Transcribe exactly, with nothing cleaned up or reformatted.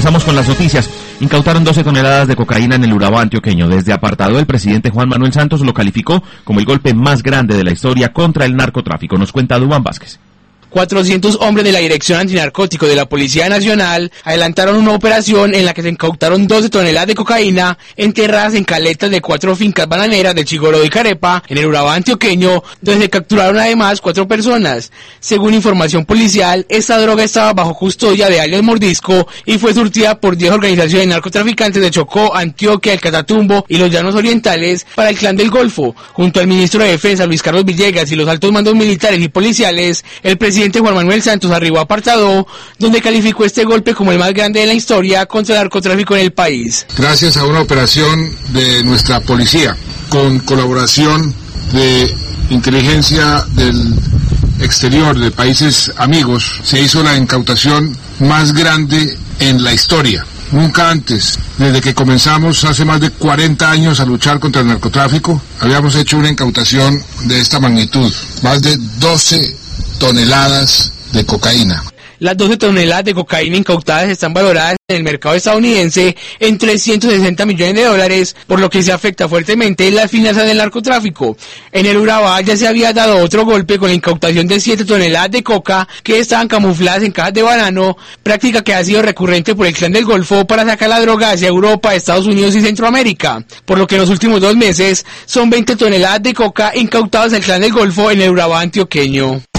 Pasamos con las noticias. Incautaron doce toneladas de cocaína en el Urabá antioqueño. Desde apartado, el presidente Juan Manuel Santos lo calificó como el golpe más grande de la historia contra el narcotráfico. Nos cuenta Duván Vázquez. cuatrocientos hombres de la Dirección Antinarcótico de la Policía Nacional adelantaron una operación en la que se incautaron doce toneladas de cocaína enterradas en caletas de cuatro fincas bananeras de Chigoró y Carepa, en el Urabá antioqueño, donde se capturaron además cuatro personas. Según información policial, esta droga estaba bajo custodia de alias Mordisco y fue surtida por diez organizaciones de narcotraficantes de Chocó, Antioquia, el Catatumbo y los Llanos Orientales para el Clan del Golfo. Junto al ministro de Defensa, Luis Carlos Villegas, y los altos mandos militares y policiales, el presidente Juan Manuel Santos arribó a Apartado, donde calificó este golpe como el más grande de la historia contra el narcotráfico en el país. Gracias a una operación de nuestra policía, con colaboración de inteligencia del exterior, de países amigos, se hizo la incautación más grande en la historia. Nunca antes, desde que comenzamos hace más de cuarenta años a luchar contra el narcotráfico, habíamos hecho una incautación de esta magnitud, más de doce toneladas de cocaína. Las doce toneladas de cocaína incautadas están valoradas en el mercado estadounidense en trescientos sesenta millones de dólares, por lo que se afecta fuertemente las finanzas del narcotráfico. En el Urabá ya se había dado otro golpe con la incautación de siete toneladas de coca que estaban camufladas en cajas de banano, práctica que ha sido recurrente por el Clan del Golfo para sacar la droga hacia Europa, Estados Unidos y Centroamérica, por lo que en los últimos dos meses son veinte toneladas de coca incautadas al Clan del Golfo en el Urabá antioqueño.